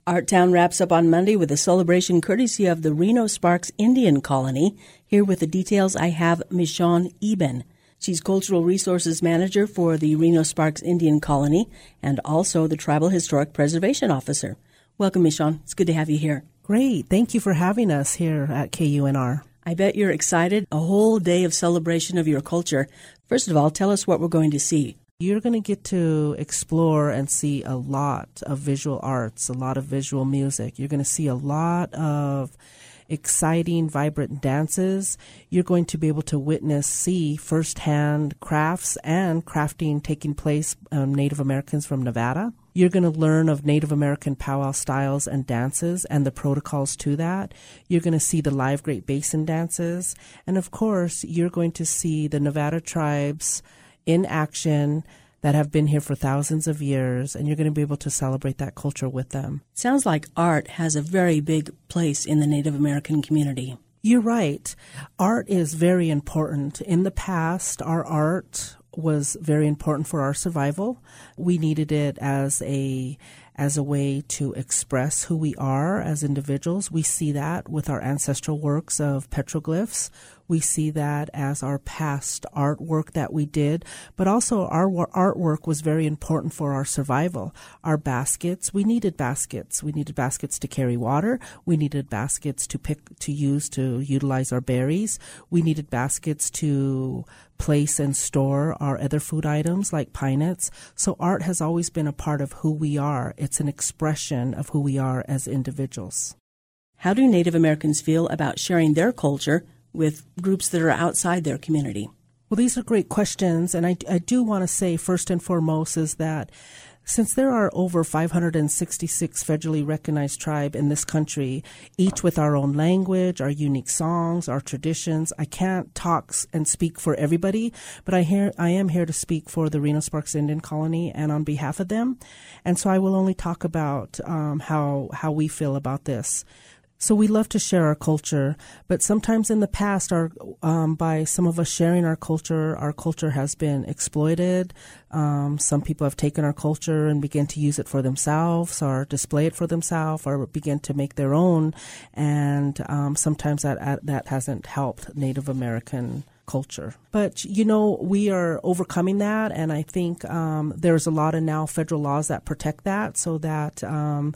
Art Town wraps up on Monday with a celebration courtesy of the Reno Sparks Indian Colony. Here with the details, I have Michonne Eben. She's Cultural Resources Manager for the Reno Sparks Indian Colony and also the Tribal Historic Preservation Officer. Welcome, Michonne. It's good to have you here. Great. Thank you for having us here at KUNR. I bet you're excited. A whole day of celebration of your culture. First of all, tell us what we're going to see. You're going to get to explore and see a lot of visual arts, a lot of visual music. You're going to see a lot of exciting, vibrant dances. You're going to be able to see firsthand crafts and crafting taking place Native Americans from Nevada. You're going to learn of Native American powwow styles and dances and the protocols to that. You're going to see the live Great Basin dances. And of course, you're going to see the Nevada tribes in action that have been here for thousands of years, and you're going to be able to celebrate that culture with them. Sounds like art has a very big place in the Native American community. You're right. Art is very important. In the past, our art was very important for our survival. We needed it as a way to express who we are as individuals. We see that with our ancestral works of petroglyphs. We see that as our past artwork that we did, but also our artwork was very important for our survival. Our baskets, we needed baskets. We needed baskets to carry water. We needed baskets to utilize our berries. We needed baskets to place and store our other food items like pine nuts. So art has always been a part of who we are. It's an expression of who we are as individuals. How do Native Americans feel about sharing their culture with groups that are outside their community? Well, these are great questions, and I do want to say first and foremost is that since there are over 566 federally recognized tribes in this country, each with our own language, our unique songs, our traditions, I can't talk and speak for everybody, but I am here to speak for the Reno Sparks Indian Colony and on behalf of them. And so I will only talk about how we feel about this. So we love to share our culture, but sometimes in the past, by some of us sharing our culture has been exploited. Some people have taken our culture and begin to use it for themselves or display it for themselves or begin to make their own. And sometimes that hasn't helped Native American culture. But, we are overcoming that, and I think there's a lot of now federal laws that protect that so that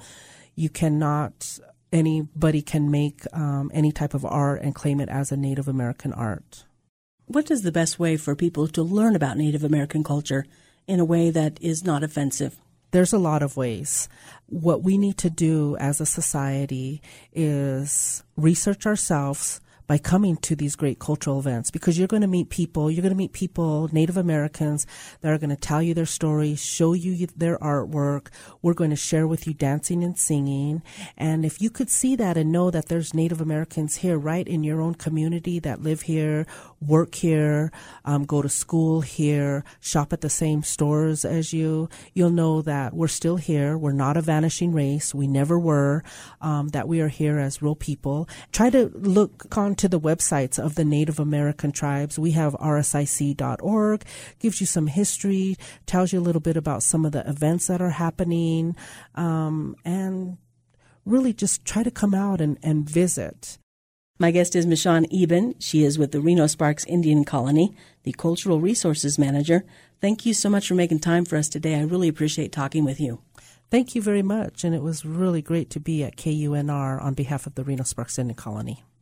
anybody can make any type of art and claim it as a Native American art. What is the best way for people to learn about Native American culture in a way that is not offensive? There's a lot of ways. What we need to do as a society is research ourselves by coming to these great cultural events, because you're going to meet people, Native Americans, that are going to tell you their stories, show you their artwork. We're going to share with you dancing and singing. And if you could see that and know that there's Native Americans here right in your own community that live here, work here, go to school here, shop at the same stores as you'll know that we're still here. We're not a vanishing race. We never were, that we are here as real people. Try to look to the websites of the Native American tribes. We have rsic.org, gives you some history, tells you a little bit about some of the events that are happening, and really just try to come out and visit. My guest is Michonne Eben. She is with the Reno Sparks Indian Colony, the Cultural Resources Manager. Thank you so much for making time for us today. I really appreciate talking with you. Thank you very much, and it was really great to be at KUNR on behalf of the Reno Sparks Indian Colony.